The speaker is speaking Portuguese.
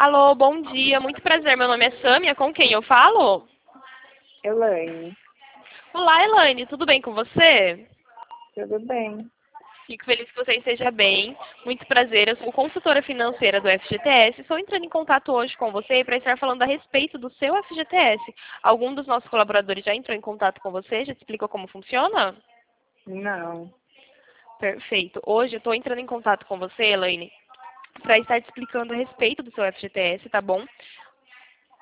Alô, bom dia, muito prazer. Meu nome é Sâmia, com quem eu falo? Elaine, Olá, Elaine, tudo bem com você? tudo bem? Fico feliz que você esteja bem. Muito prazer, eu sou consultora financeira do FGTS. Estou entrando em contato hoje com você para estar falando a respeito do seu FGTS. Algum dos nossos colaboradores já entrou em contato com você? Já te explicou como funciona? Não. Perfeito. Hoje eu estou entrando em contato com você, Elaine, para estar te explicando a respeito do seu FGTS, tá bom?